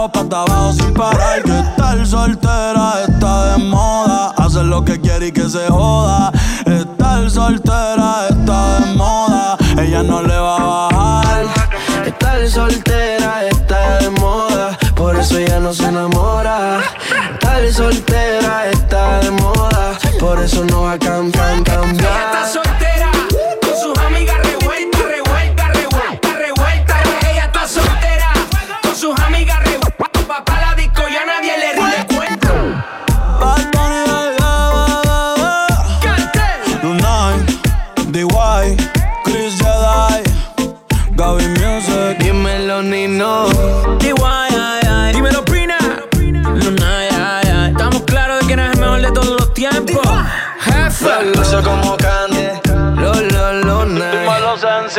abajo, pata abajo sin parar. Que estar soltera está de moda. Hacer lo que quiere y que se joda. Estar soltera está de moda. Ella no le va a bajar. Estar soltera está de moda. Por eso ella no se enamora. Estar soltera está de moda. Por eso no va a cambiar. Ella está soltera, con sus amigas revuelta, revuelta, revuelta, revuelta. Ella está soltera, con sus amigas revuelta. Pa' la disco ya nadie le rinde cuenta. Bad Bunny, Lunay, D.Y., Chris Jedi, Gaby Music. Dímelo, Nino. D.Y., dímelo, Pina. Lunay, estamos claros de que no es el mejor de todos los tiempos. Jefe, Lo como Candy. Lo, nice. Malo Sensi.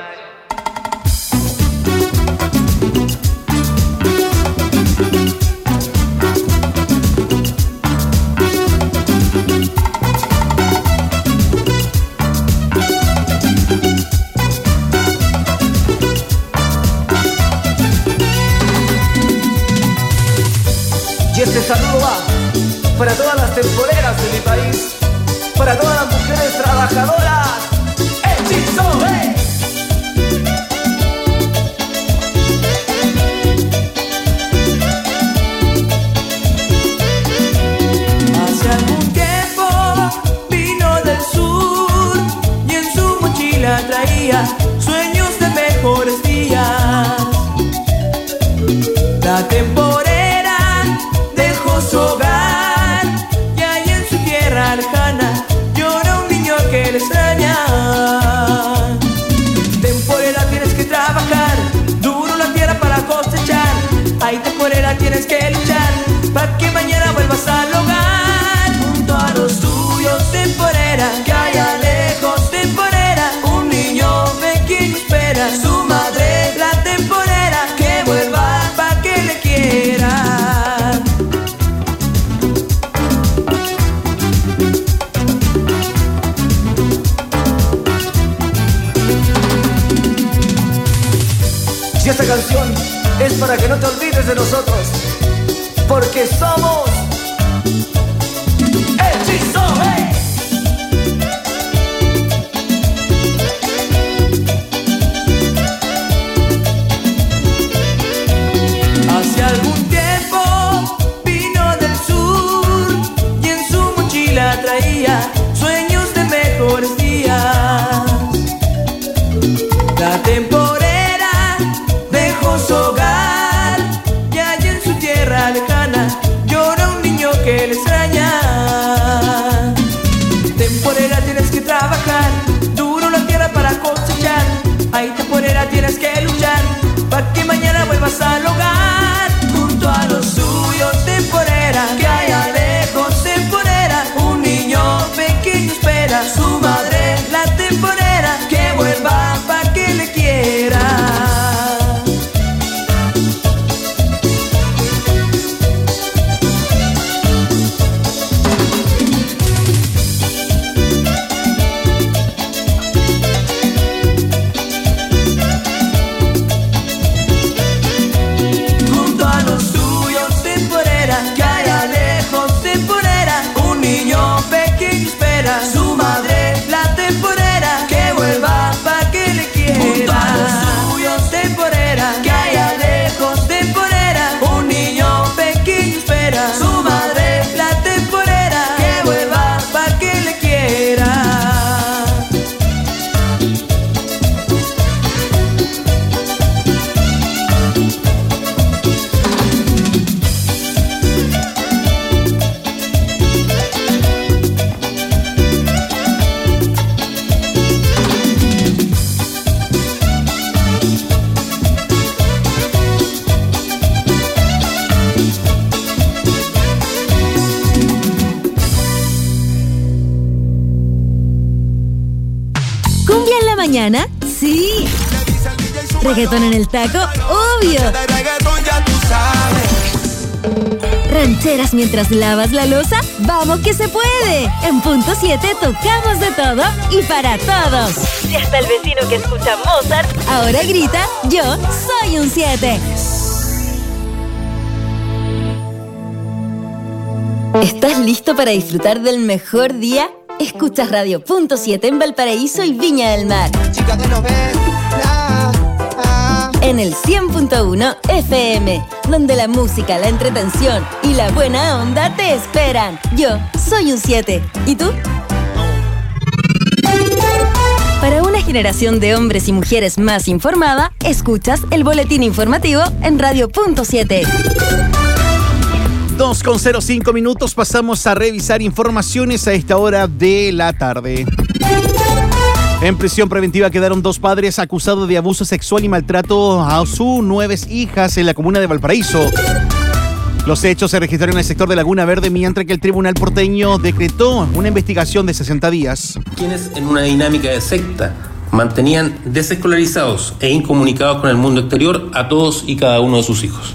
Y este saludo va para todas las temporeras de mi país, para todas las mujeres trabajadoras. ¡Hechizo, Hace algún tiempo vino del sur y en su mochila traía sueños de mejores días. La temporera dejó su hogar y ahí en su tierra lejana llora un niño que le extraña. Temporera, tienes que trabajar duro la tierra para cosechar. Ay, temporera, tienes que luchar para que mañana vuelvas al hogar junto a los tuyos. Temporera, que allá lejos, temporera, un niño pequeño espera a su madre. La temporera, que vuelva pa' que le quiera. Y esta canción es para que no te olvides de nosotros, porque somos Hechizo, Hace algún tiempo vino del sur y en su mochila traía sueños de mejores días. La temporera dejó su hogar y allí en su tierra lejana llora un niño que le extraña. Temporera, tienes que trabajar duro la tierra para cosechar. Ay, temporera, tienes que luchar para que mañana vuelvas al hogar junto a los suyos. Temporera, que allá lejos, temporera, un niño pequeño espera a su madre. La temporera, que vuelva pa' que le quiera. Junto a los suyos, temporera, que allá lejos, temporera, un niño pequeño espera a su madre. La temporera, que vuelva pa' que le quiera. Junto a los suyos, temporera, que allá lejos, temporera, un niño pequeño espera a su madre. La temporera, que vuelva pa' que le quiera. ¿Cumbia en la mañana? ¡Sí! ¿Reggaetón en el taco? ¡Obvio! ¿Rancheras mientras lavas la loza? ¡Vamos que se puede! En punto 7 tocamos de todo y para todos. Si hasta el vecino que escucha Mozart ahora grita, yo soy un 7. ¿Estás listo para disfrutar del mejor día? Escuchas Radio Punto 7 en Valparaíso y Viña del Mar. Chica de novela. En el 100.1 FM, donde la música, la entretención y la buena onda te esperan. Yo soy un 7. ¿Y tú? Para una generación de hombres y mujeres más informada, escuchas el boletín informativo en Radio Punto 7. 2:05 minutos, pasamos a revisar informaciones a esta hora de la tarde. En prisión preventiva quedaron 2 padres acusados de abuso sexual y maltrato a sus 9 hijas en la comuna de Valparaíso. Los hechos se registraron en el sector de Laguna Verde, mientras que el tribunal porteño decretó una investigación de 60 días. Quienes en una dinámica de secta mantenían desescolarizados e incomunicados con el mundo exterior a todos y cada uno de sus hijos.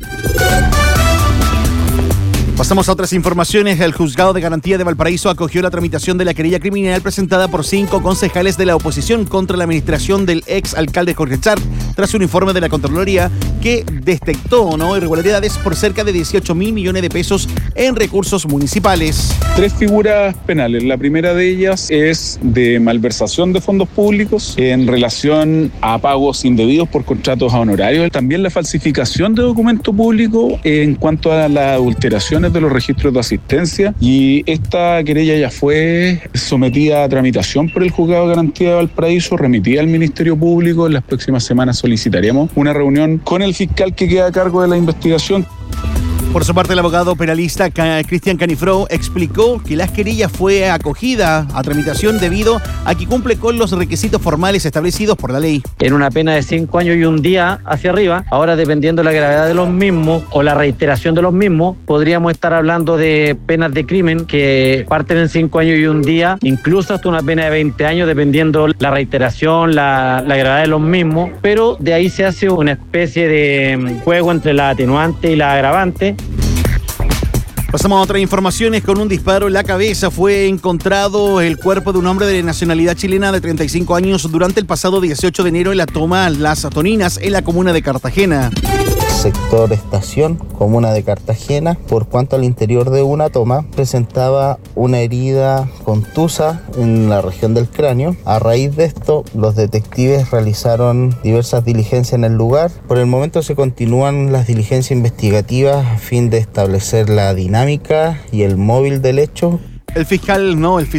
Pasamos a otras informaciones. El Juzgado de Garantía de Valparaíso acogió la tramitación de la querella criminal presentada por 5 concejales de la oposición contra la administración del ex alcalde Jorge Char, tras un informe de la Contraloría que detectó irregularidades por cerca de 18.000 millones de pesos en recursos municipales. 3 figuras penales. La primera de ellas es de malversación de fondos públicos en relación a pagos indebidos por contratos a honorarios. También la falsificación de documento público en cuanto a las adulteraciones de los registros de asistencia, y esta querella ya fue sometida a tramitación por el Juzgado de Garantía de Valparaíso, remitida al Ministerio Público. En las próximas semanas solicitaremos una reunión con el fiscal que queda a cargo de la investigación. Por su parte, el abogado penalista Cristian Canifro explicó que la querella fue acogida a tramitación debido a que cumple con los requisitos formales establecidos por la ley. En una pena de 5 años y un día hacia arriba, ahora dependiendo de la gravedad de los mismos o la reiteración de los mismos, podríamos estar hablando de penas de crimen que parten en 5 años y un día, incluso hasta una pena de 20 años, dependiendo la reiteración, la gravedad de los mismos, pero de ahí se hace una especie de juego entre la atenuante y la agravante. Pasamos a otras informaciones. Con un disparo en la cabeza fue encontrado el cuerpo de un hombre de nacionalidad chilena de 35 años durante el pasado 18 de enero en la toma Las Toninas, en la comuna de Cartagena. Sector Estación, comuna de Cartagena, por cuanto al interior de una toma presentaba una herida contusa en la región del cráneo. A raíz de esto, los detectives realizaron diversas diligencias en el lugar. Por el momento se continúan las diligencias investigativas a fin de establecer la dinámica y el móvil del hecho. El fiscal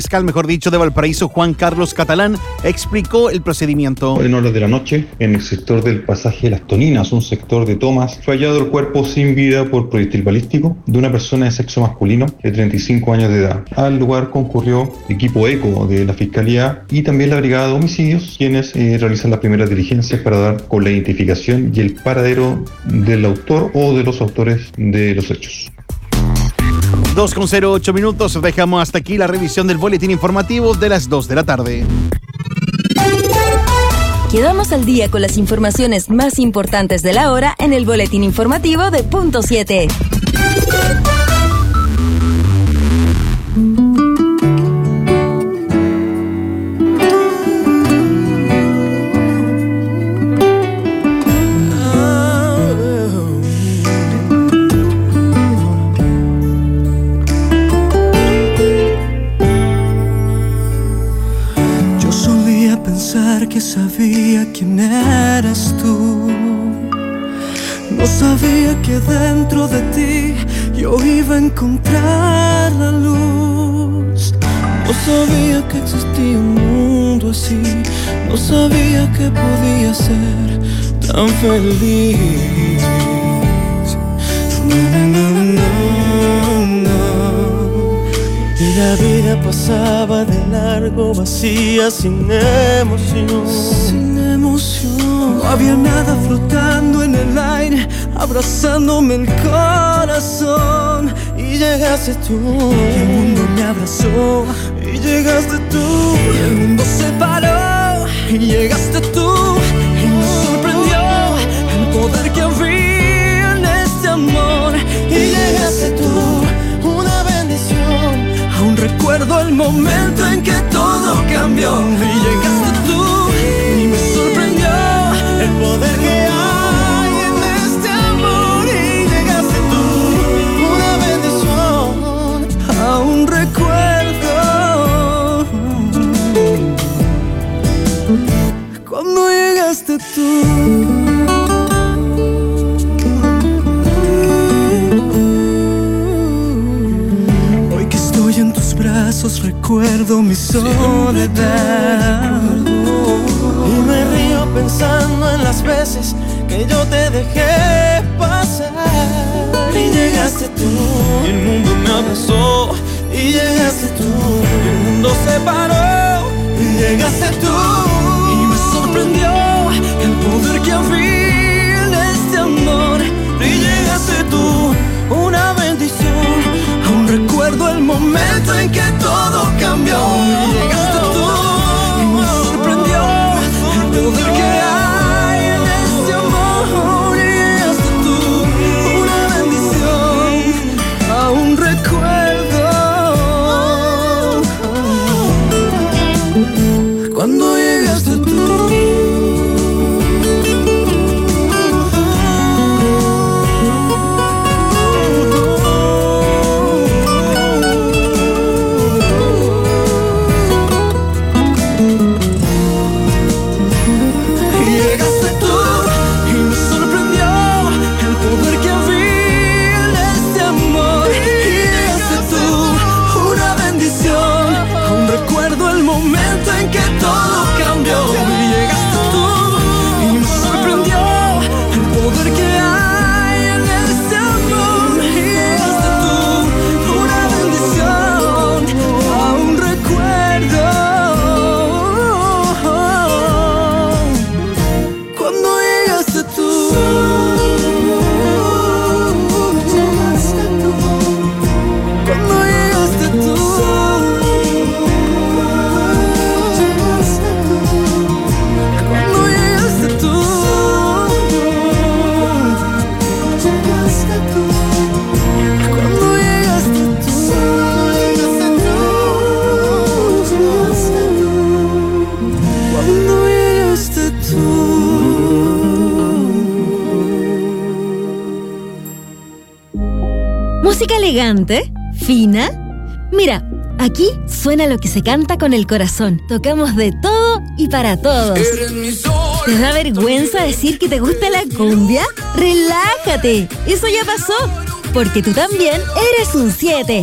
de Valparaíso, Juan Carlos Catalán, explicó el procedimiento. En horas de la noche, en el sector del pasaje Las Toninas, un sector de tomas, fue hallado el cuerpo sin vida por proyectil balístico de una persona de sexo masculino de 35 años de edad. Al lugar concurrió equipo ECO de la Fiscalía y también la Brigada de Homicidios, quienes realizan las primeras diligencias para dar con la identificación y el paradero del autor o de los autores de los hechos. 2:08 minutos, dejamos hasta aquí la revisión del boletín informativo de las 2 de la tarde. Quedamos al día con las informaciones más importantes de la hora en el boletín informativo de Punto 7. Que sabía quién eras tú. No sabía que dentro de ti yo iba a encontrar la luz. No sabía que existía un mundo así. No sabía que podía ser tan feliz. Y la vida pasaba de largo, vacía, sin emoción. Sin emoción. No había nada flotando en el aire, abrazándome el corazón. Y llegaste tú, y el mundo me abrazó. Y llegaste tú, y el mundo se paró. Y llegaste tú, y me sorprendió el poder que había en este amor. Y llegaste tú, una bendición. Aún recuerdo el momento en que todo cambió. Y llegaste tú y me sorprendió el poder que hay en este amor. Y llegaste tú, una bendición. recuerdo mi soledad. Y me río pensando en las veces que yo te dejé pasar. Y llegaste tú, y el mundo me abrazó. Y llegaste tú, y el mundo se paró. Y llegaste tú, y me sorprendió el poder que había en este amor. Y llegaste tú, una bendición. Aún recuerdo el momento en que todo cambió. Y llegaste tú, y me sorprendió el poder que hay en este amor. Y llegaste tú, una bendición. Aún recuerdo cuando llegaste tú. Música elegante, fina. Mira, aquí suena lo que se canta con el corazón. Tocamos de todo y para todos. ¿Te da vergüenza decir que te gusta la cumbia? ¡Relájate! Eso ya pasó, porque tú también eres un 7.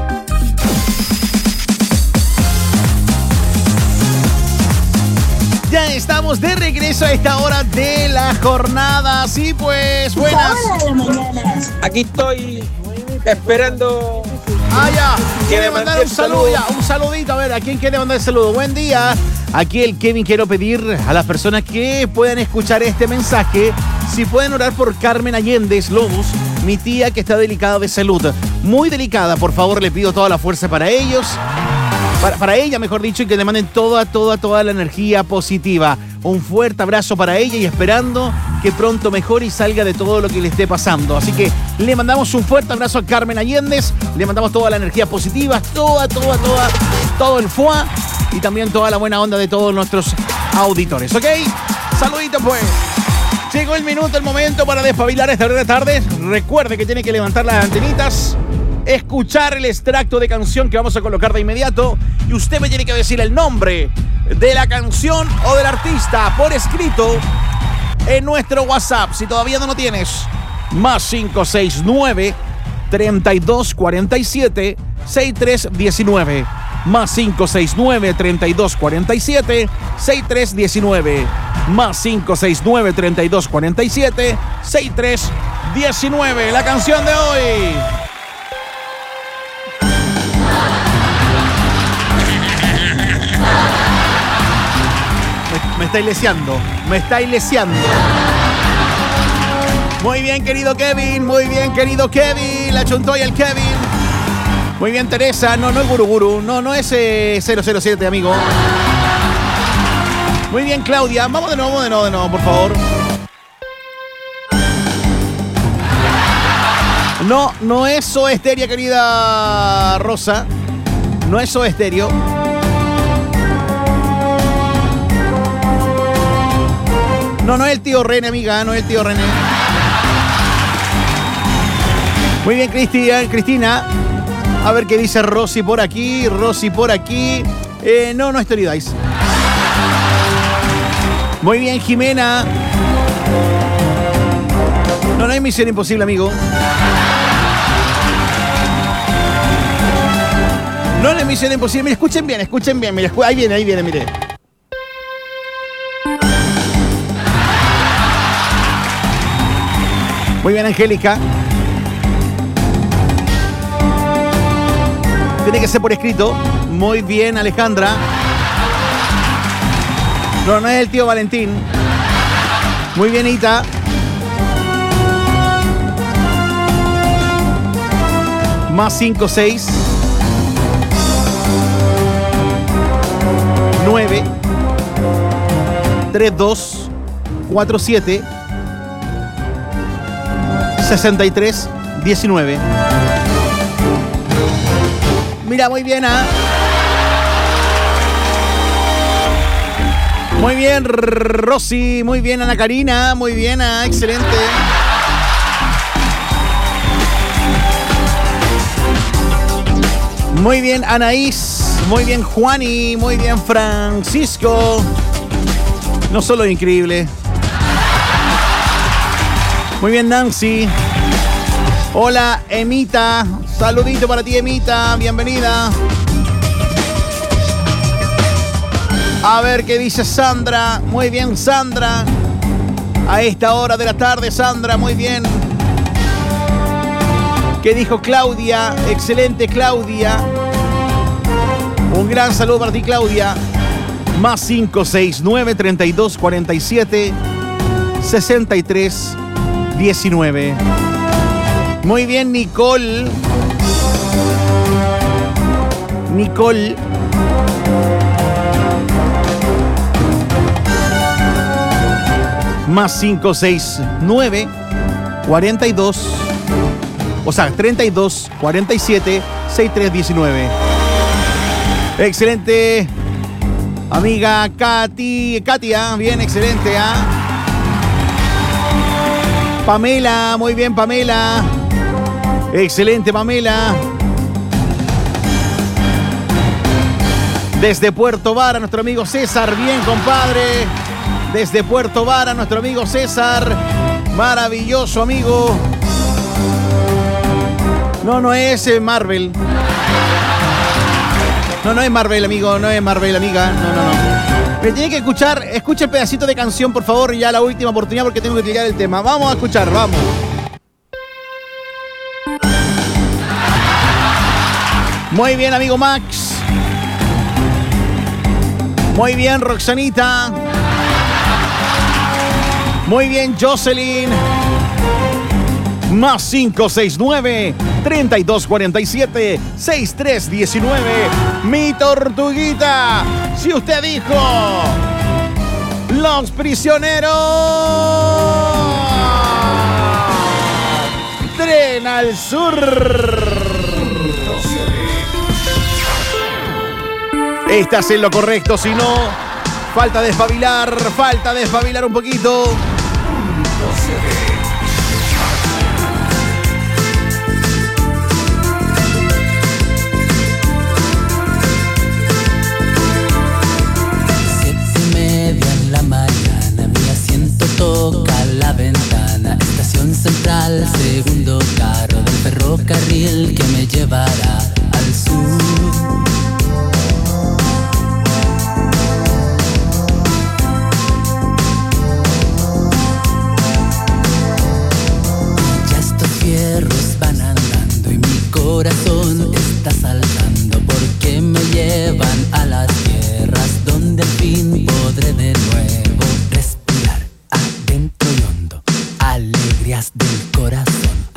Ya estamos de regreso a esta hora de la jornada. Sí, pues, buenas. Aquí estoy esperando. Ya. Que Quiere me mandar mande un saludo ya. Un saludito. A ver, ¿a quién quiere mandar el saludo? Buen día. Aquí el Kevin, quiero pedir a las personas que puedan escuchar este mensaje, si pueden orar por Carmen Allendez Lobos, mi tía que está delicada de salud. Muy delicada, por favor, le pido toda la fuerza para ellos. Para ella, mejor dicho, y que le manden toda la energía positiva. Un fuerte abrazo para ella y esperando que pronto mejore y salga de todo lo que le esté pasando. Así que le mandamos un fuerte abrazo a Carmen Allendez, le mandamos toda la energía positiva, todo el fuá y también toda la buena onda de todos nuestros auditores, ¿ok? Saludito pues. Llegó el minuto, el momento para despabilar esta hora de tarde. Recuerde que tiene que levantar las antenitas, escuchar el extracto de canción que vamos a colocar de inmediato y usted me tiene que decir el nombre de la canción o del artista por escrito en nuestro WhatsApp. Si todavía no lo tienes, más 569 3247 6319, más 569 3247 6319, más 569 3247 6319. La canción de hoy. Me está ileseando. Muy bien, querido Kevin. La chuntó y el Kevin. Muy bien, Teresa. No es Guruguru. No es 007, amigo. Muy bien, Claudia. Vamos de nuevo, por favor. No es Soda Stereo, querida Rosa. No es Soda Stereo. No es el tío René, amiga, no es el tío René. Muy bien, Cristina. A ver qué dice Rosy por aquí. No es Story Dice. Muy bien, Jimena. No es Misión Imposible, amigo. No es viene Misión Imposible. Mira, escuchen bien. Mira, ahí viene, mire. Muy bien, Angélica. Tiene que ser por escrito. Muy bien, Alejandra. No es el tío Valentín. Muy bien, Ita. Más 56 9 32 47 63 19. Mira, muy bien, ¿ah? Muy bien, Rosy. Muy bien, Ana Karina. Muy bien, excelente. Muy bien, Anaís. Muy bien, Juani. Muy bien, Francisco. No solo increíble. Muy bien, Nancy. Hola, Emita. Saludito para ti, Emita. Bienvenida. A ver qué dice Sandra. Muy bien, Sandra. A esta hora de la tarde, Sandra. Muy bien. ¿Qué dijo Claudia? Excelente, Claudia. Un gran saludo para ti, Claudia. Más 569 32 47 63 19. Muy bien, Nicole. Nicole. Más 569 42. O sea, 32 47 63 19. Excelente. Amiga Katia, bien, excelente, ¿ah? Pamela, muy bien, Pamela. Excelente, Pamela. Desde Puerto Vara, nuestro amigo César, bien, compadre. Desde Puerto Vara, nuestro amigo César. Maravilloso, amigo. No es Marvel. No es Marvel, amigo. No es Marvel, amiga. No. Me tiene que escuchar. Escucha el pedacito de canción, por favor. Ya la última oportunidad porque tengo que tirar el tema. Vamos a escuchar, vamos. Muy bien, amigo Max. Muy bien, Roxanita. Muy bien, Jocelyn. Más 569 3247 6319. Mi tortuguita. Si usted dijo Los Prisioneros, Tren al Sur, estás en lo correcto. Si no, falta despabilar un poquito. Toca la ventana, estación central, segundo carro del ferrocarril que me llevará al sur. Ya estos fierros van andando y mi corazón está saltando porque me llevan a las tierras donde al fin podré de nuevo dentro y hondo, alegrías del corazón.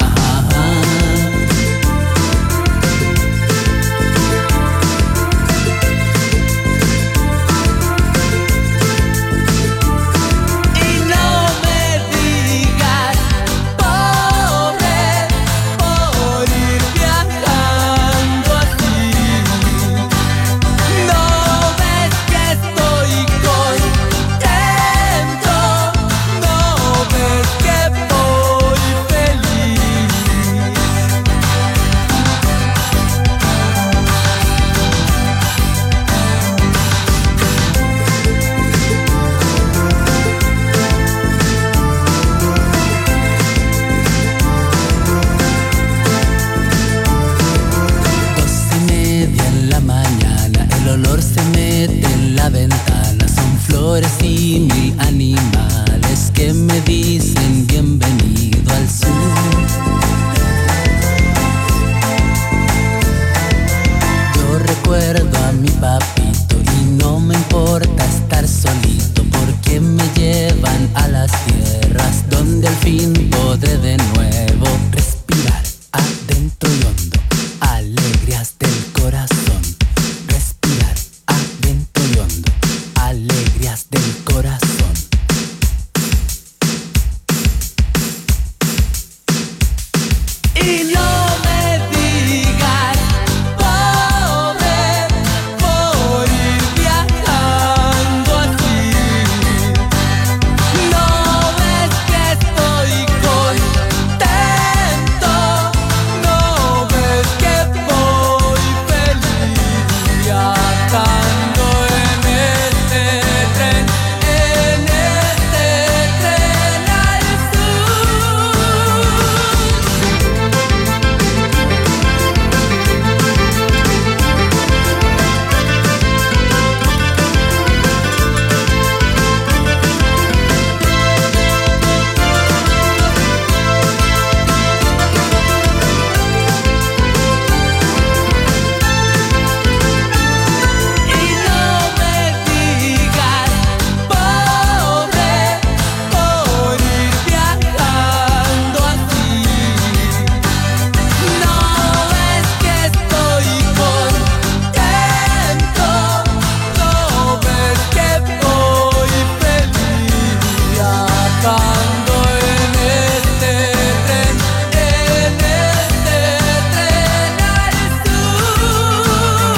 Y no me digas, pobre, por ir viajando así. No ves que estoy contento. No ves que voy feliz. Y no me digas pobre por ir viajando así. No ves que estoy contento, no ves que voy feliz viajando en este tren al sur. Y no me digas pobre por ir viajando así. No ves que estoy contento, no ves que voy feliz viajando en este tren al sur.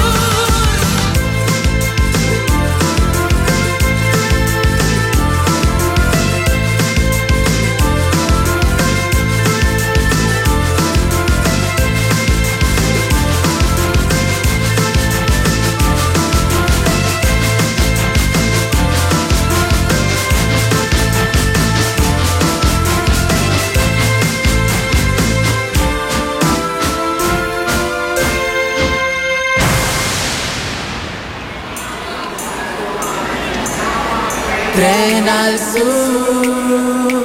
Tren al sur,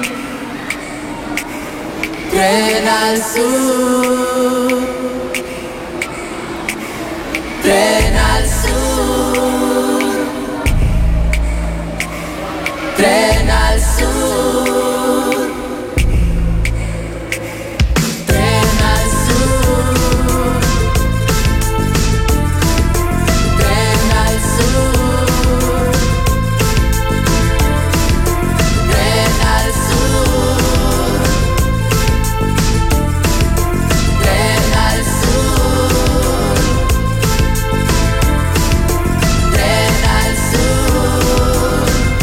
tren al sur, tren al sur, tren al sur, tren al sur, tren al sur. Tren al sur, tren al sur, tren al sur,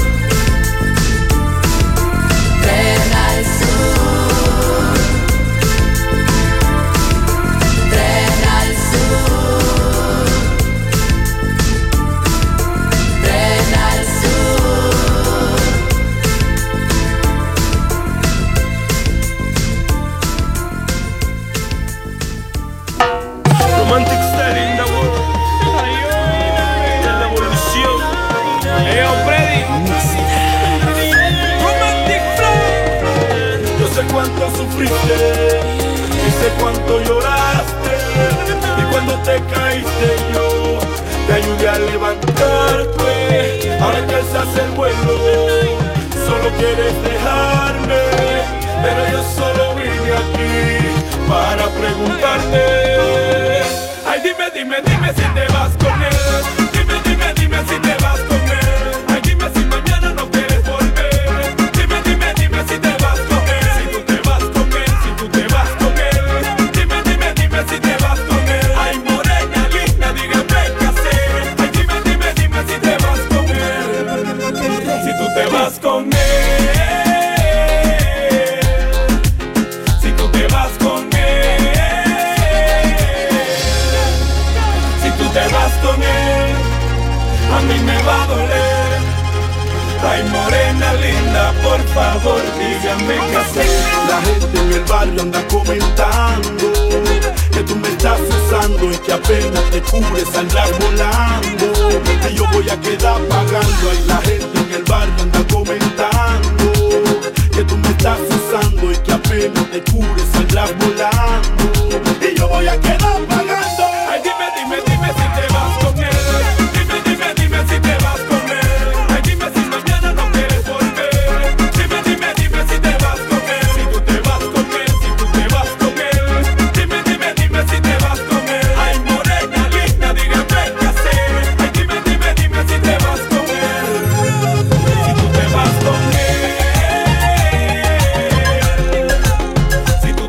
tren al sur, tren al sur, tren al sur. Romantic style in the world. En la evolución. Hey, Freddy. Romantic flow. Yo sé cuánto sufriste y sé cuánto lloraste. Y cuando te caíste yo te ayudé a levantarte. Ahora que alzas el vuelo, solo quieres dejarme. Pero yo solo vine aquí para preguntarte. Ay, dime, dime, dime si te vas con él. Dime, dime, dime si te vas con él. Ay, dime si mañana no quieres volver. Dime, dime, dime si te vas con él. Si tú te vas con él, si tú te vas con él. Dime, dime, dime si te vas con él. Ay, morena linda, dígame qué hacer. Ay, dime, dime, dime si te vas con él. Si tú te vas con él. Si tú te vas con él. Si tú te vas con él, a mí me va a doler. Ay, morena linda, por favor, dígame qué hacer. La gente en el barrio anda comentando que tú me estás usando y que apenas te cubres saldrás volando. Que yo voy a quedar pagando. Ay, la gente en el barrio anda comentando que tú me estás usando y que apenas te cubres saldrás volando. Y yo voy a quedar pagando. Ay, dime, dime, dime si te vas con él. Dime, dime, dime si te vas con él. Ay, dime si mañana no quieres volver. Dime, dime, dime si te vas con él. Si tú te vas con él, si tú te vas con él. Dime, dime, dime si te vas con él. Ay, morena linda, dígame qué hacer. Ay, dime, dime, dime si te vas con él. Si tú te vas con él. Si tú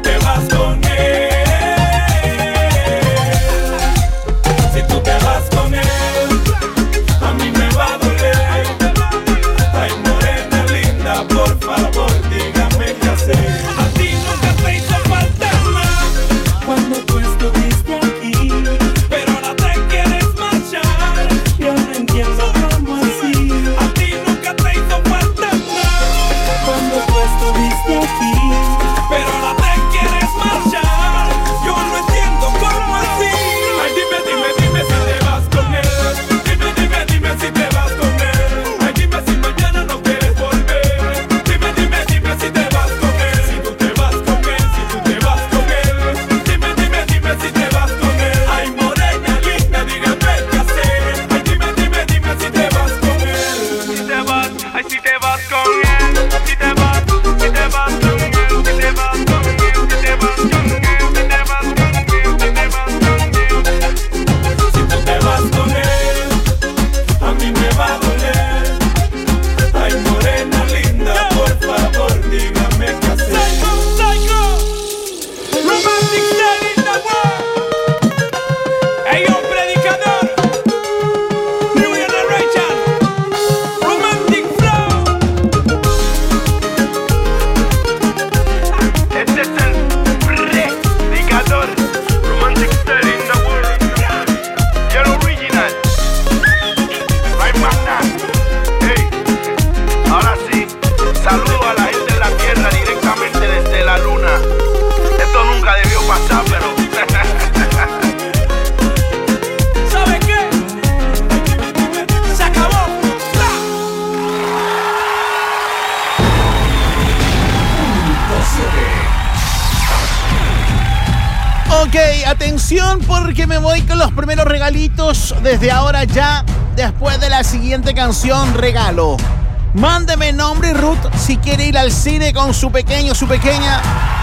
Ok, atención porque me voy con los primeros regalitos desde ahora ya. Después de la siguiente canción, regalo. Mándeme nombre y Ruth si quiere ir al cine con su pequeño, su pequeña.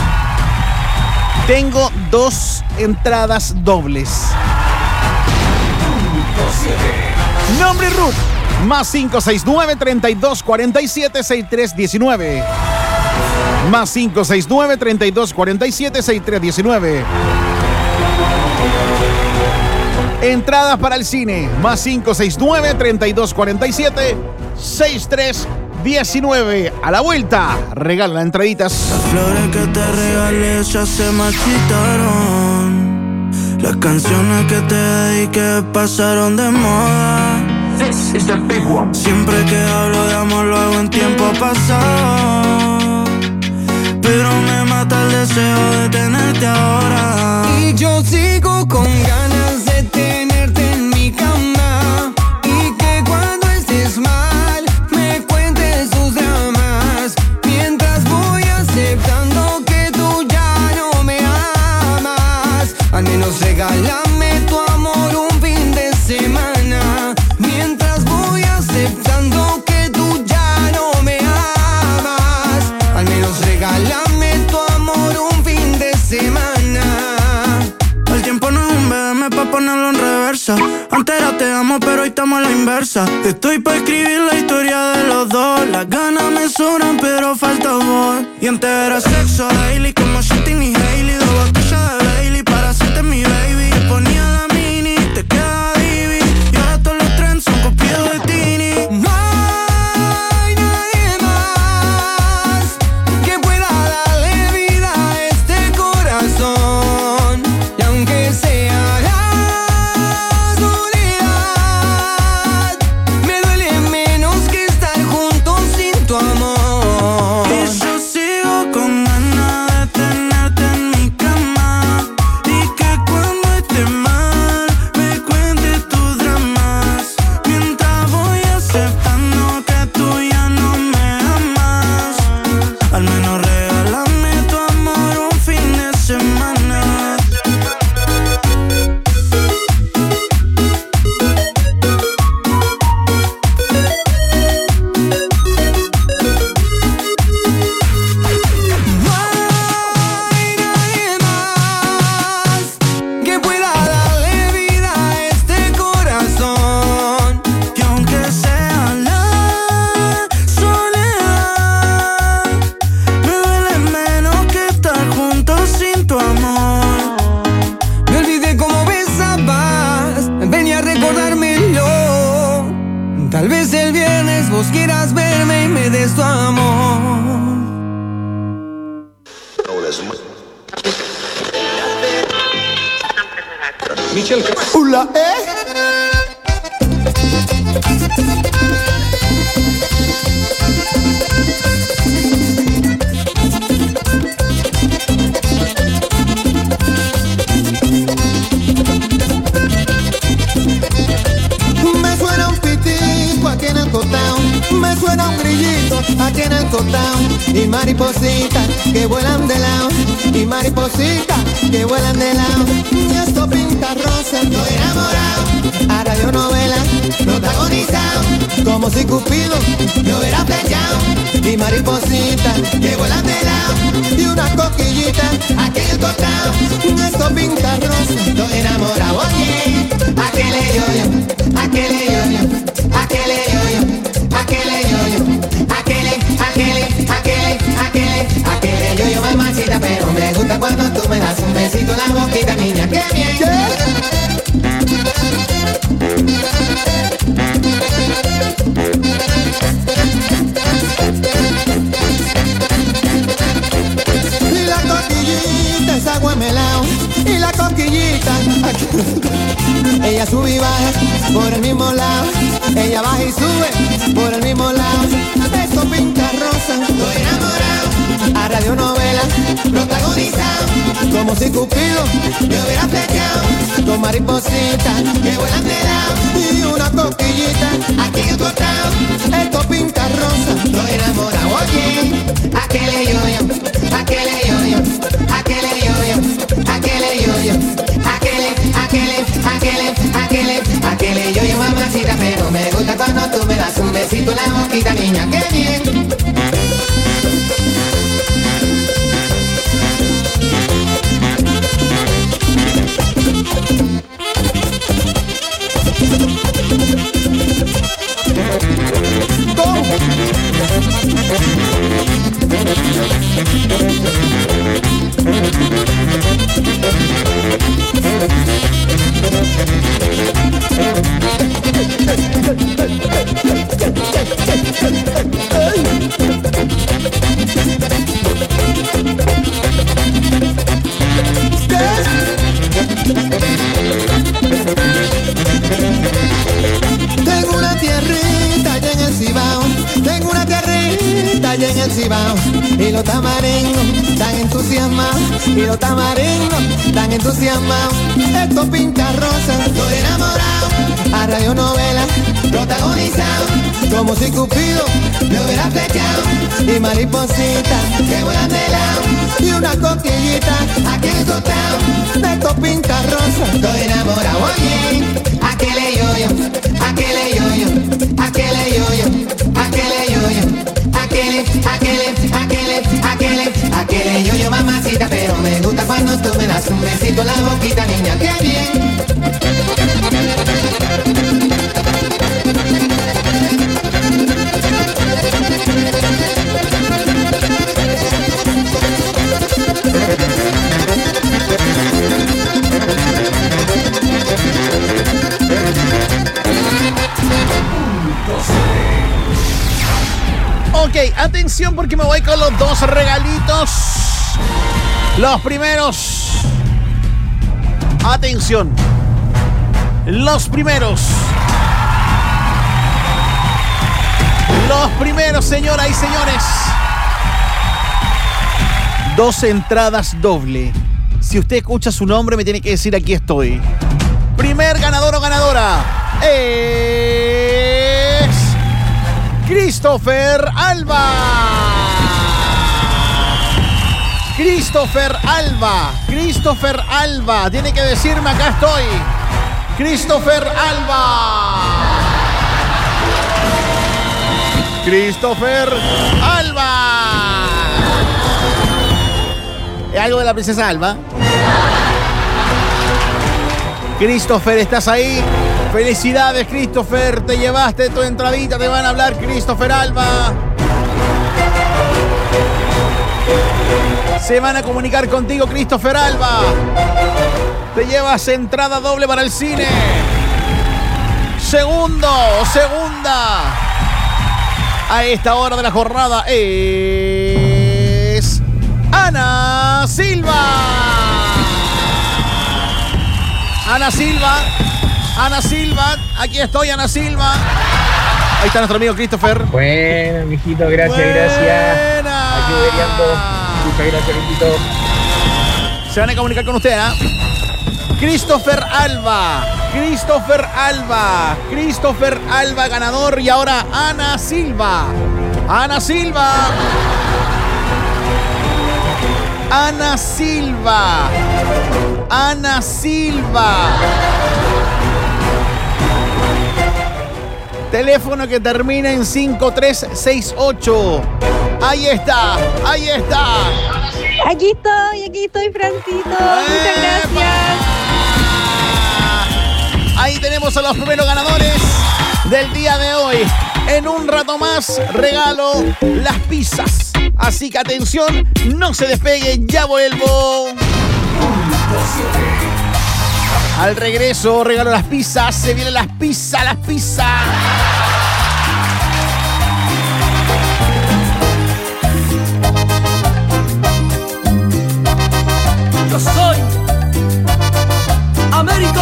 Tengo 2 entradas dobles. Nombre y Ruth. Más 569-3247-6319. Más 569-3247-6319. Entradas para el cine. Más 569-3247-6319. A la vuelta, regala entraditas. Las flores que te regalé ya se marchitaron. Las canciones que te dediqué pasaron de moda. This is the big one. Siempre que hablo de amor lo hago en tiempo pasado, pero me mata el deseo de tenerte ahora. Y yo sigo con ganas de tenerte en mi cama, y que cuando estés mal me cuentes tus dramas, mientras voy aceptando que tú ya no me amas. Al menos regálame tu amor un fin de semana, mientras voy aceptando que tú ya no me amas. Al menos regálame tu amor un fin de semana. El tiempo no es un BM pa' ponerlo en reversa. Antes era te amo, pero hoy estamos a la inversa. Estoy pa' escribir la historia de los dos. Las ganas me sobran, pero falta voz. Y antes era sexo daily, como Shantin y Hailey. 2 botellas de Bailey para hacerte mi baby. Te ponía la mini, te quedaba divi. Y ahora todos los trends son copiados de Tini. No hay nadie más que pueda darle vida a este corazón. Y aunque sea la soledad, me duele menos que estar juntos sin tu amor. Y yo sigo con ganas de tenerte en mi cama, y que cuando esté mal me cuentes tus dramas, mientras voy aceptando que tú ya no me amas. Al menos regálame tu amor un fin de semana. No hay nadie más que pueda darle vida a este corazón. Y aunque sea la soledad, me duele menos que estar juntos sin tu amor. Me olvidé cómo besabas, venía a recordármelo. Tal vez el viernes vos quieras verme y me des tu amor. Hola, Me suena un pitico aquí en el cotao, me suena un grillito aquí en el cotao, y maripositas que vuelan de lado, y maripositas que vuelan de lado, y esto pinta rosa, estoy enamorado, a radionovela protagonizado, como si Cupido me hubiera flechado, y maripositas que vuelan de lado, y una coquillita aquí en el cotao, esto pinta rosa, estoy enamorado, oye, aquele yo-yo, aquele yo-yo, aquele yo-yo, aquele yo-yo, aquele yo-yo, mamacita, pero me gusta cuando tú me das un besito en la boquita, niña, qué bien. Y la coquillita es agua melao, y la coquillita ella sube y baja por el mismo lado, ella baja y sube por el mismo lado, eso pinta rosa, estoy enamorado, a radionovela protagonizado, como si Cupido me hubiera flechado, con maripositas que vuelan de lado, y una coquillita aquí encontrado, esto pinta rosa, estoy enamorado, oye, aquele yo-yo, aquele yo-yo, aquele yo-yo, aquele yo-yo, besito en la boquita, niña, qué bien. Tengo una tierrita allá en el Cibao, tengo una tierrita allá en el Cibao, y los tamarengos tan entusiasmados, y los tamarengos tan entusiasmados. Estos pintas rosas, estoy enamorado, a radionovela protagonizado, como si Cupido me hubiera flechado, y maripositas que vuelan de lado, y una coquillita aquí en el costado. De estos pintas rosas, estoy enamorado. Oye, aquele yo-yo, aquele yo-yo, aquele yo-yo, aquele yo-yo, aquele yo-yo, mamacita, pero me gusta cuando tú me das un besito en la boquita, niña, qué bien. Ok, atención porque me voy con los dos regalitos. Los primeros. Atención. Los primeros. Los primeros, señoras y señores. 2 entradas doble. Si usted escucha su nombre, me tiene que decir aquí estoy. Primer ganador o ganadora es Christopher Alba. Christopher Alba. Christopher Alba. Tiene que decirme acá estoy. Christopher Alba. Christopher Alba. ¿Es algo de la princesa Alba? Christopher, ¿estás ahí? Felicidades, Christopher. Te llevaste tu entradita. Te van a hablar Christopher Alba. Se van a comunicar contigo, Christopher Alba. Te llevas entrada doble para el cine. Segunda. A esta hora de la jornada es Ana Silva. Ana Silva, aquí estoy, Ana Silva. Ahí está nuestro amigo Christopher. Bueno, mijito, gracias. Aquí veriando. Muchas gracias, mijito. Se van a comunicar con usted, ¿eh? Christopher Alba, ganador. Y ahora Ana Silva. Teléfono que termina en 5368. Ahí está. Aquí estoy, Francito. Muchas gracias. Ahí tenemos a los primeros ganadores del día de hoy. En un rato más regalo las pizzas. Así que atención, no se despeguen, ya vuelvo. Al regreso regalo las pizzas, se vienen las pizzas. Yo soy Américo.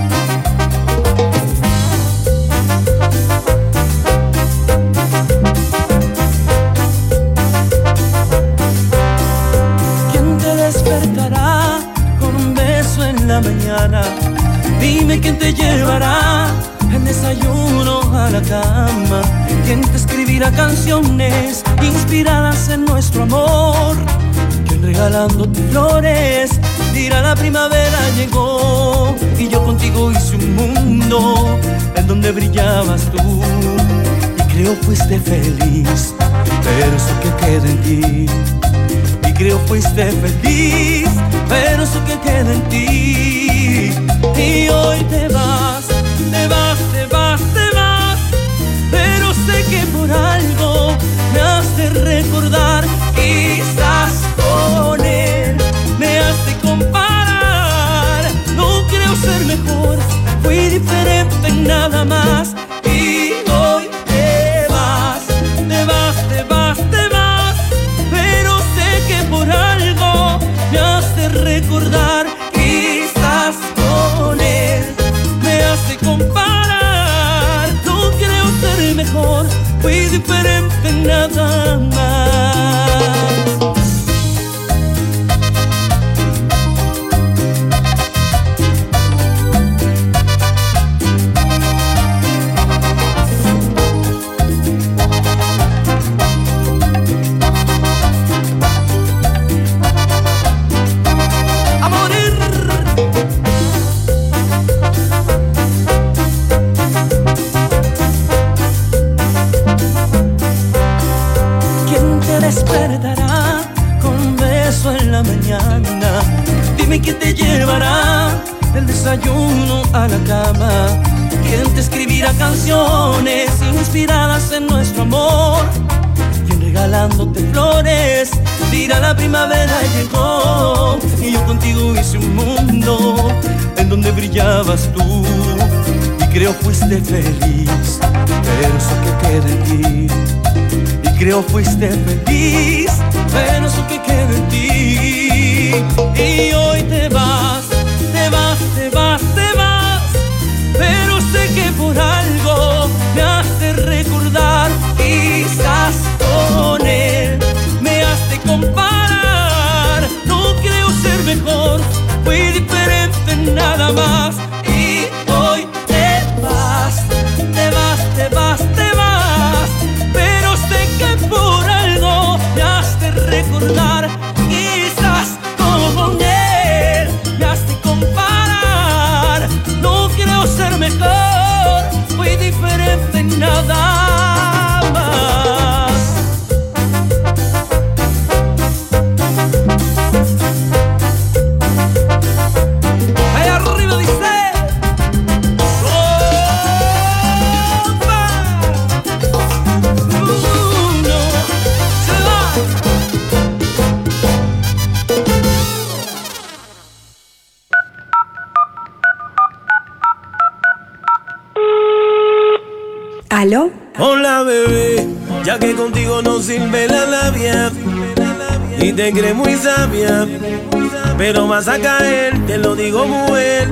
¿Quién te despertará con un beso en la mañana? Dime quién te llevará el desayuno a la cama. ¿Quién te escribirá canciones inspiradas en nuestro amor? ¿Quién regalándote flores dirá la primavera llegó? Y yo contigo hice un mundo en donde brillabas tú. Y creo fuiste feliz, pero eso que queda en ti. Y creo fuiste feliz, pero eso que queda en ti. Y hoy te vas, te vas, te vas, te vas, pero sé que por algo me has de recordar. Quizás con él me has de comparar. No creo ser mejor, fui diferente en nada más. Y hoy te vas, te vas, te vas, te vas, pero sé que por algo me has de recordar. Quizás con él me has de comparar. No creo ser mejor, fui diferente en nada más. Despertará con beso en la mañana. Dime quién te llevará del desayuno a la cama. Quién te escribirá canciones inspiradas en nuestro amor. Quién regalándote flores dirá la primavera llegó. Y yo contigo hice un mundo en donde brillabas tú. Y creo fuiste feliz, pero eso que queda en ti. Creo fuiste feliz, pero eso que queda en ti. Y hoy te vas, te vas, te vas, te vas, pero sé que por algo me has de recordar. Quizás con él me has de comparar. No creo ser mejor, fui diferente en nada más. Y hoy te vas, te vas, te vas, te vas, pero sé que por algo me has de recordar. Quizás con él me has de comparar. No creo ser mejor, fui diferente en nada más. Ahí arriba dice ¿Aló? Hola bebé, ya que contigo no sirve la labia y te crees muy sabia, pero vas a caer, te lo digo mujer.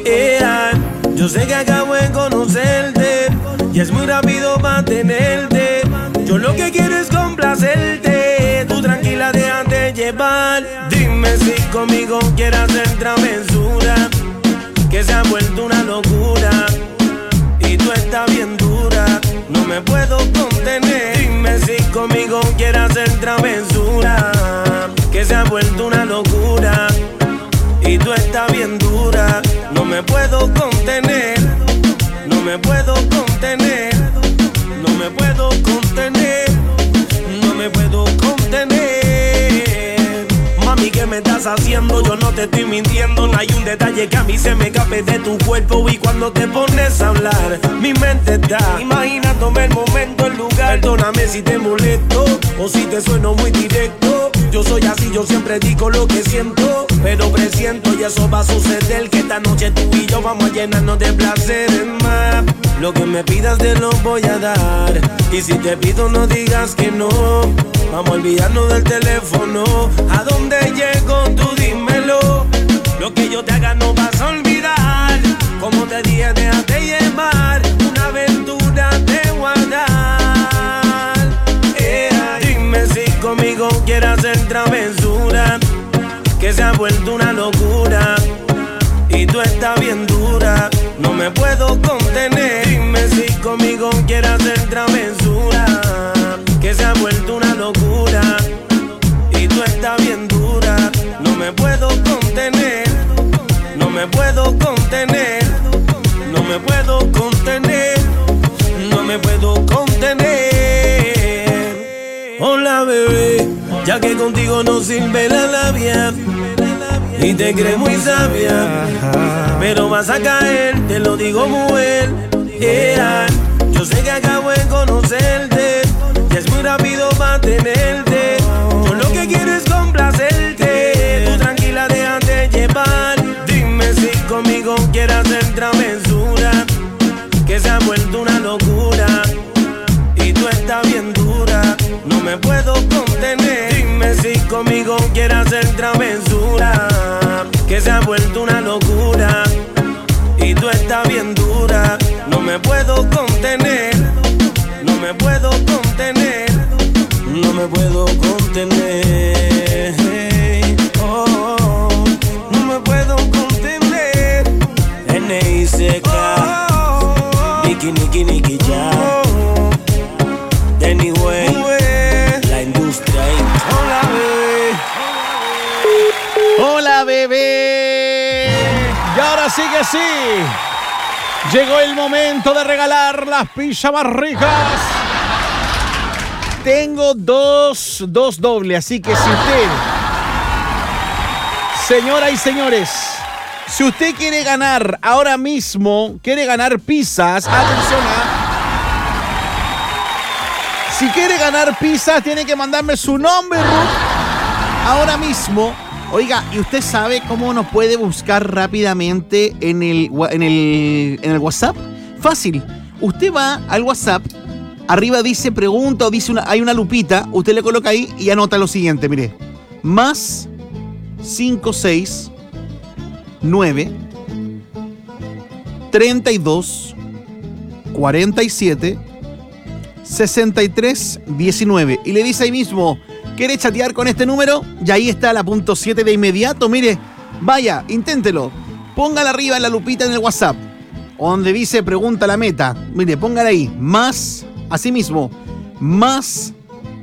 Yo sé que acabo de conocerte y es muy rápido para tenerte. Yo lo que quiero es complacerte, tú tranquila déjate llevar. Dime si conmigo quieres hacer travesura, que se ha vuelto una locura. Y tú estás bien dura, no me puedo contener. Dime si conmigo quieres hacer travesura, que se ha vuelto una locura. Y tú estás bien dura, no me puedo contener. No me puedo contener. No me puedo contener. No me puedo contener. Mami, ¿qué me estás haciendo? Yo no te estoy mintiendo. No hay un detalle que a mí se me escape de tu cuerpo. Y cuando te pones a hablar, mi mente está imaginándome el momento, el lugar. Perdóname si te molesto o si te sueno muy directo. Yo soy así, yo siempre digo lo que siento, pero presiento y eso va a suceder. Que esta noche tú y yo vamos a llenarnos de placeres más. Lo que me pidas te lo voy a dar, y si te pido no digas que no. Vamos a olvidarnos del teléfono. ¿A dónde llego? Tú dímelo. Lo que yo te haga no vas a olvidar. Como te dije, déjate llevar. Una aventura te voy a dar. Dime si conmigo quieres hacer travesura, que se ha vuelto una locura. Y tú estás bien dura, no me puedo contener. Dime si conmigo quieres hacer travesura, que se ha vuelto una locura. Y tú estás bien dura, no me puedo contener. No me puedo contener. No me puedo contener. No me puedo contener. que contigo no sirve la labia y te crees muy sabia, pero vas a caer, te lo digo muy yeah. Yo sé que acabo de conocerte y es muy rápido mantenerte. Yo lo que quiero es complacerte. Tú tranquila, déjate llevar. Dime si conmigo quieres hacer travesura, que se ha vuelto una locura y tú estás bien dura, no me puedo contener. Dime si conmigo quieres hacer travesura, que se ha vuelto una locura y tú estás bien dura, no me puedo contener, no me puedo contener, no me puedo contener, oh, oh, no me puedo contener. N.I.C.K. Niki Niki Niki ya. Anyway, la industria. Hola bebé. Hola bebé. Y ahora sí que sí. Llegó el momento de regalar las pizzas más ricas. Tengo dos dobles, así que si usted, señoras y señores, si usted quiere ganar ahora mismo, quiere ganar pizzas, atención si quiere ganar pizzas, tiene que mandarme su nombre, Ruth, ahora mismo. Oiga, ¿y usted sabe cómo nos puede buscar rápidamente en el WhatsApp? Fácil. Usted va al WhatsApp, arriba dice pregunta o dice hay una lupita, usted le coloca ahí y anota lo siguiente, mire. Más 569 32 47 6319 y le dice ahí mismo, ¿quiere chatear con este número? Y ahí está la punto 7 de inmediato. Mire, vaya, inténtelo. Póngala arriba en la lupita en el WhatsApp, o donde dice pregunta la meta. Mire, póngala ahí. Más, así mismo, más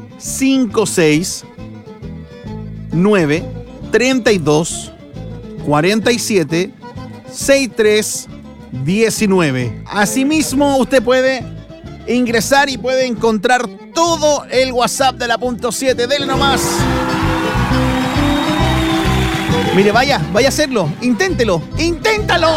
569 32 47 6319. Asimismo, usted puede ingresar y puede encontrar todo el WhatsApp de la punto 7. Dele nomás. Mire, vaya a hacerlo. Inténtelo. ¡Inténtalo!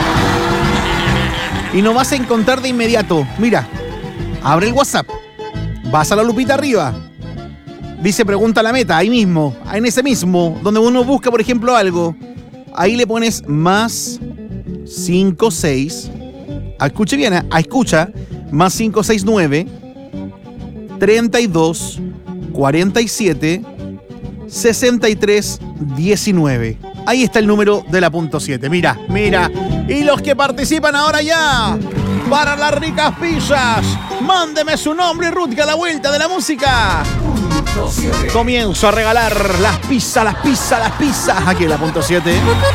Y no vas a encontrar de inmediato. Mira, abre el WhatsApp. Vas a la lupita arriba. Dice pregunta la meta. Ahí mismo. En ese mismo. Donde uno busca, por ejemplo, algo. Ahí le pones más 56. Escuche bien. Escucha. Más 569 32 47 63 19. Ahí está el número de la punto 7. Mira. Y los que participan ahora ya para las ricas pizzas, mándeme su nombre, Ruth, que a la vuelta de la música comienzo a regalar las pizzas. Aquí en la punto 7.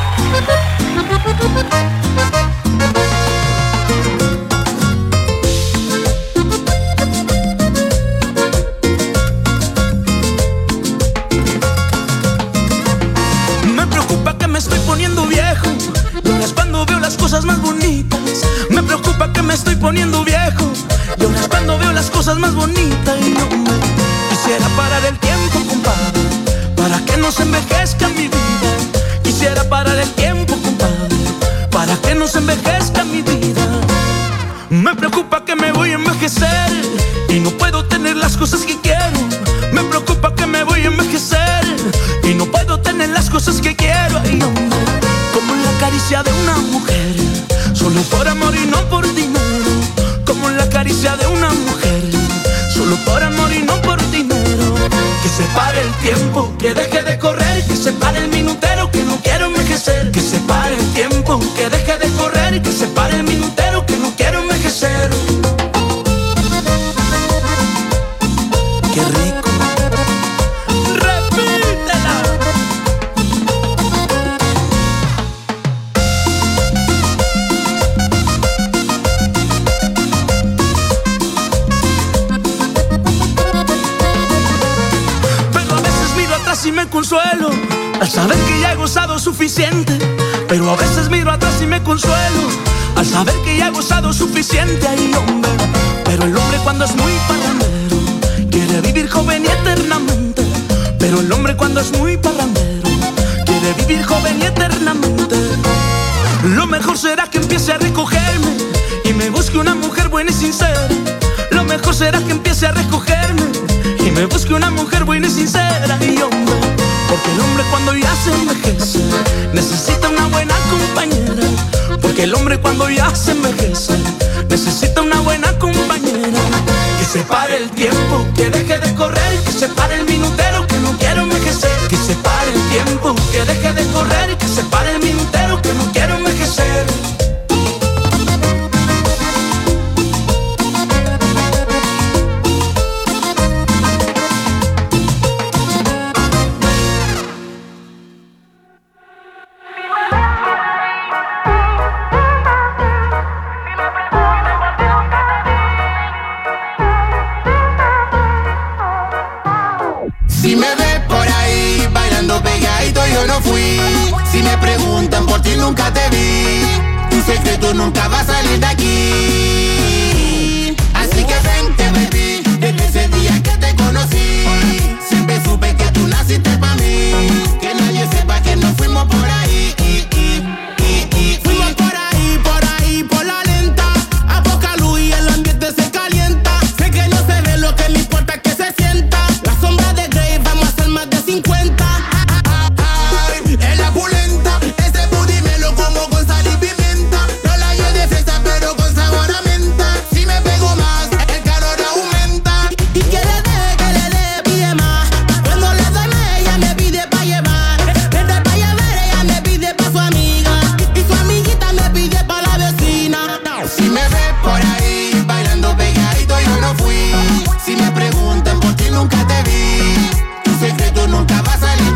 Más bonitas. Me preocupa que me estoy poniendo viejo y ahora es cuando veo las cosas más bonitas. Y yo me quisiera parar el tiempo, compadre, para que no se envejezca mi vida. Quisiera parar el tiempo, compadre, para que no se envejezca mi vida. Me preocupa que me voy a envejecer y no puedo tener las cosas que quiero. Me preocupa que me voy a envejecer y no puedo tener las cosas que quiero. Ay, hombre, como la caricia de una mujer, solo por amor y no por dinero. Como la caricia de una mujer, solo por amor y no por dinero. Que se pare el tiempo, que deje de correr. Que se pare el minutero, que no quiero envejecer. Que se pare el tiempo, que deje de correr. Que se pare el minutero, que no quiero envejecer. Qué rico. Repítela. Y me consuelo al saber que ya he gozado suficiente. Pero a veces miro atrás y me consuelo al saber que ya he gozado suficiente. Ay, hombre, pero el hombre cuando es muy parrandero quiere vivir joven y eternamente. Pero el hombre cuando es muy parrandero quiere vivir joven y eternamente. Lo mejor será que empiece a recogerme y me busque una mujer buena y sincera. Lo mejor será que empiece a recogerme y me busque una mujer buena y sincera. Y hombre, porque el hombre cuando ya se envejece necesita una buena compañera. Porque el hombre cuando ya se envejece necesita una buena compañera. Que se pare el tiempo, que deje de correr, que se pare el minutero, que no quiero envejecer. Que se pare el tiempo, que deje de correr, que se pare el minutero, que no quiero envejecer. Si me ves por ahí bailando pegadito, yo no fui. Si me preguntan por ti, nunca te vi. Tu secreto nunca va a salir de aquí. Así que vente, baby, desde ese día que te conocí. Siempre supe que tú naciste pa' mí. Que nadie sepa que nos fuimos por ahí. Fuimos por ahí, por la lenta. A poca luz y el ambiente se calienta. Sé que no se ve lo que me importa es que se sienta. La sombra de Grey vamos a hacer más de 50. Ay, es la pulenta. Ese booty me lo como con sal y pimienta. No la hallo de fresa pero con sabor a menta. Si me pego más, el calor aumenta. Y que le dé, pide más. Cuando le doy ella me pide pa' llevar. Desde pa' llevar ella me pide pa' su amiga. Y su amiguita me pide pa' la vecina. Si me ves por ahí bailando pegadito, yo no fui. Si me preguntan por ti, nunca te vi. Tu secreto nunca va a salir de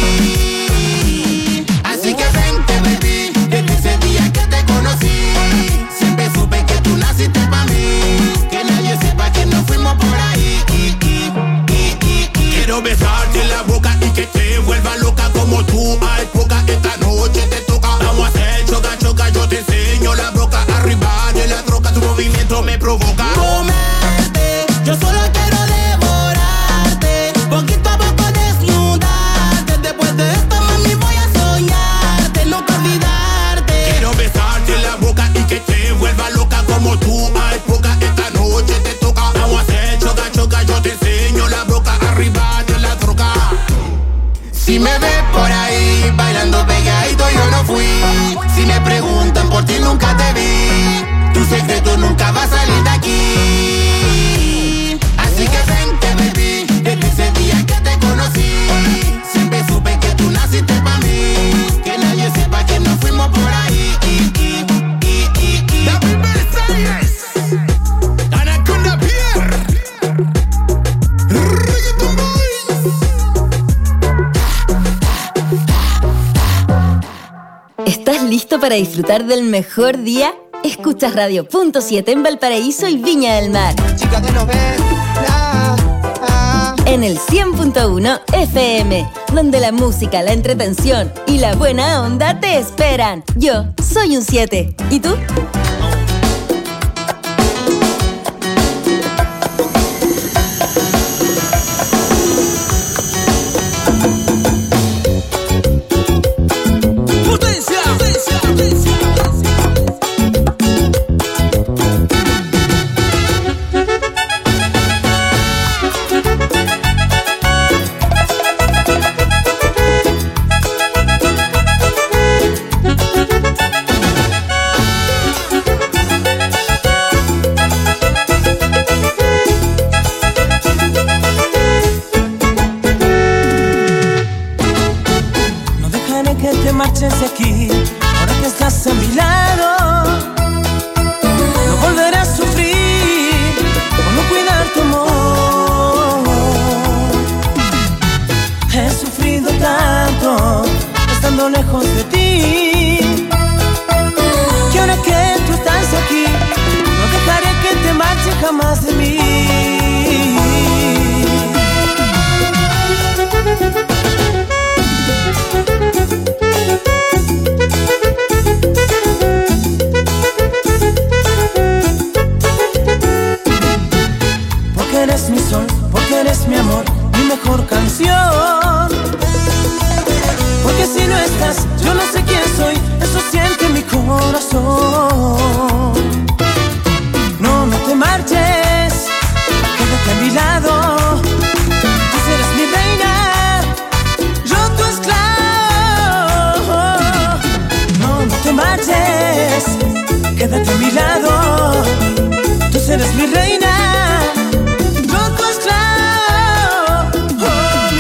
aquí. Así que vente, baby, desde ese día que te conocí. Siempre supe que tú naciste pa' mí. Que nadie sepa que nos fuimos por ahí. Quiero besarte en la boca y que te vuelva loca como tú. Hay poca, esta noche te toca. Vamos a hacer choca, choca, yo te enseño la boca. Arriba de la troca, tu movimiento me provoca. Comerte, yo solo quiero devorarte. Poquito a poco desnudarte. Después de esto, mami, voy a soñarte, nunca olvidarte. Quiero besarte en la boca y que te vuelva loca como tú. Hay poca, esta noche te toca. Vamos a hacer choca, choca, yo te enseño la boca. Arriba de la troca. Si me ves por ahí bailando pegadito, yo no fui. Si me preguntan por ti, nunca te vi. Tu secreto nunca va a salir de aquí. Así que vente, baby, desde ese día que te conocí. Siempre supe que tú naciste pa' mí. Que nadie sepa que nos fuimos por ahí. La primera series Anaconda Pierre Reggaeton Boys. ¿Estás listo para disfrutar del mejor día? Escuchas Radio.7 en Valparaíso y Viña del Mar. Chica que no ves, En el 100.1 FM, donde la música, la entretención y la buena onda te esperan. Yo soy un 7. ¿Y tú? ¡Potencia! ¡Potencia! ¡Potencia! marches de aquí, ahora que estás a mi lado. No volveré a sufrir por no cuidar tu amor. He sufrido tanto estando lejos de ti, que ahora que tú estás aquí, no dejaré que te marches jamás de mí. Porque eres mi sol, porque eres mi amor, mi mejor canción. estás, yo no sé quién soy, eso siente mi corazón. No, no te marches, quédate a mi lado. Tú serás mi reina, yo tu esclavo. No, no te marches, quédate a mi lado. Tú serás mi reina, yo tu esclavo. Oh, mi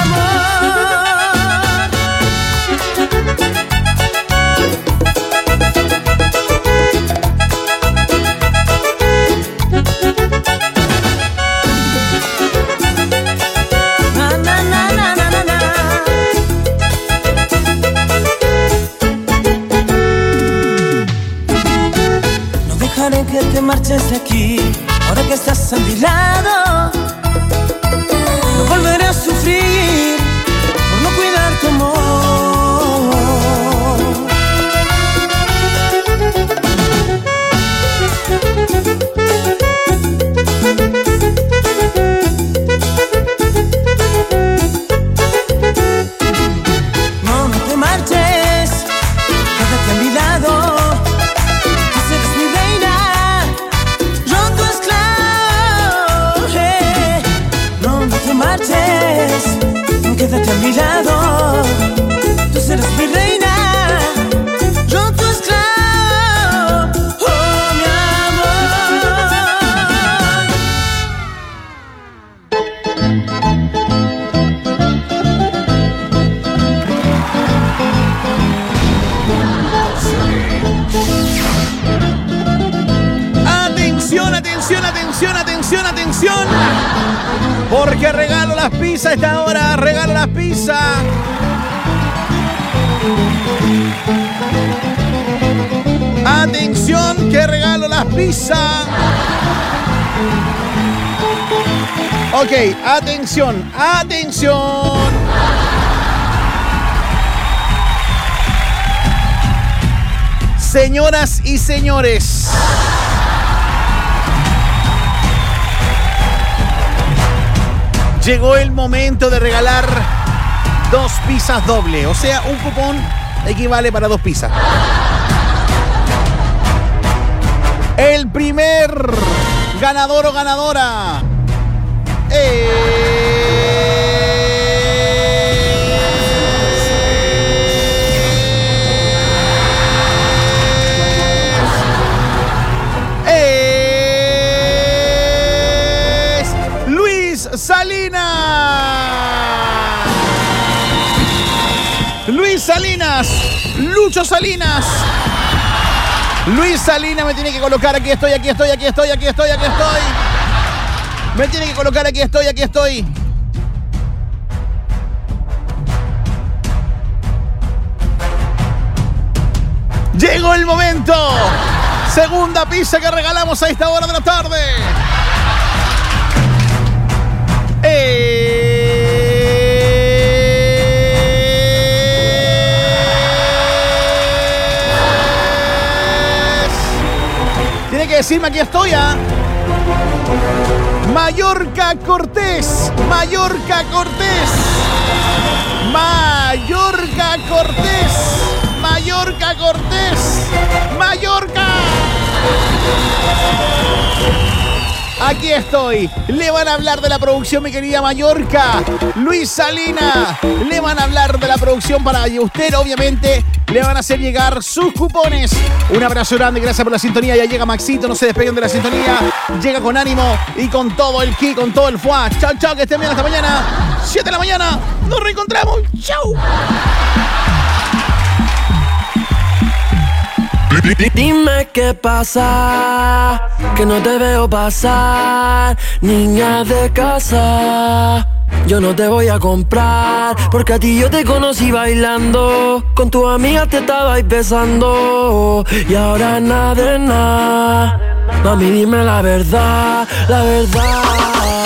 que te marches de aquí, ahora que estás a mi lado. No volveré a sufrir por no cuidar tu amor. No, no te marches, quédate a mi lado. Quédate a mi lado, tú serás mi reina, yo tu esclavo, oh mi Atención, atención, atención, atención, atención. Porque regalo las pizzas a esta hora, regalo las pizzas. Atención, que regalo las pizzas. Ok, atención, atención. Señoras y señores, llegó el momento de regalar 2 pizzas doble. O sea, un cupón equivale para 2 pizzas. El primer ganador o ganadora Luis Salinas, Lucho Salinas. Luis Salinas me tiene que colocar aquí estoy. Me tiene que colocar aquí estoy. Llegó el momento. Segunda pizza que regalamos a esta hora de la tarde. Tiene que decirme aquí estoy, ¿ah? Mallorca Cortés. Mallorca Cortés. Mallorca Cortés. Mallorca Cortés. Mallorca. Aquí estoy. Le van a hablar de la producción, mi querida Mallorca. Luis Salina. Le van a hablar de la producción para usted, obviamente. Le van a hacer llegar sus cupones. Un abrazo grande, gracias por la sintonía. Ya llega Maxito, no se despeguen de la sintonía. Llega con ánimo y con todo el ki, con todo el fuá. Chao, chao, que estén bien hasta mañana. 7 de la mañana. Nos reencontramos. Chao. Dime qué pasa, que no te veo pasar, niña de casa. Yo no te voy a comprar, porque a ti yo te conocí bailando. Con tus amigas te estabais besando, y ahora nada de nada. Mami, dime la verdad, la verdad.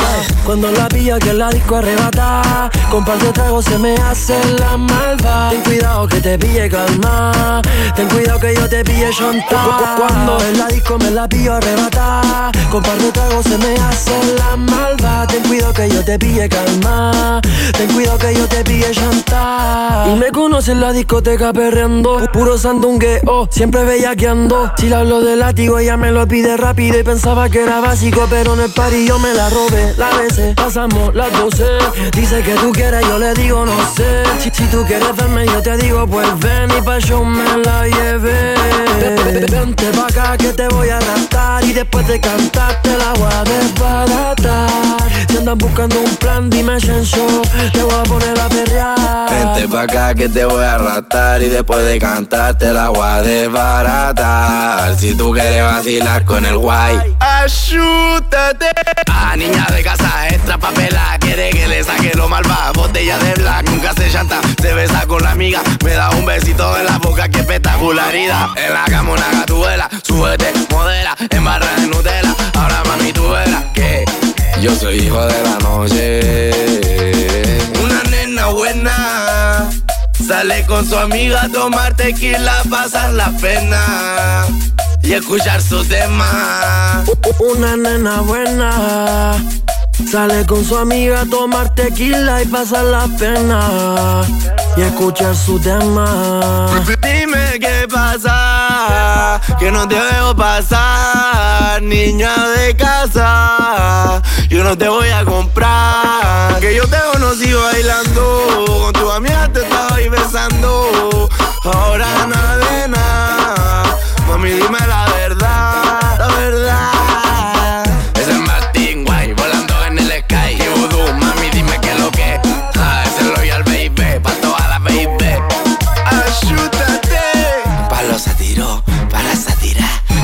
Cuando la pillo que la disco arrebata, con par de tragos se me hace la malva. Ten cuidado que te pille calma, ten cuidado que yo te pille chonta. Cuando en la disco me la pillo arrebata, con par de tragos se me hace la malva. Ten cuidado que yo te pille calma, ten cuidado que yo te pille chonta. Y me conoce en la discoteca perreando, puro sandungueo, siempre bellaqueando. Si le hablo de látigo ella me lo pide rápido y pensaba que era básico, pero en el party yo me la robé. La besé, pasamos las 12. Dice que tú quieres, yo le digo no sé. Si tú quieres verme yo te digo pues ven, y pa' show me la llevé. Vente pa' acá que te voy a raptar, y después de cantar te la voy a desbaratar. Si andas buscando un plan dime Shencho, te voy a poner a perrear. Vente pa' acá que te voy a raptar, y después de cantar te la voy a desbaratar. Si tú quieres vacilar con el guay, ayúdate. Ah, niña de casa extra papela, quiere que le saque lo malva. Botella de black, nunca se llanta, se besa con la amiga, me da un besito en la boca, que espectacularidad. En la cama una gatuela, súbete, modela, embarra de Nutella. Ahora mami tú verás que yo soy hijo de la noche. Una nena buena sale con su amiga a tomar tequila, pasar la pena y escuchar su tema. Una nena buena sale con su amiga a tomar tequila y pasar la pena y escuchar su tema. Dime qué pasa, que no te veo pasar, niña de casa. Yo no te voy a comprar, que yo te conocí bailando, con tu amiga te estaba ahí besando.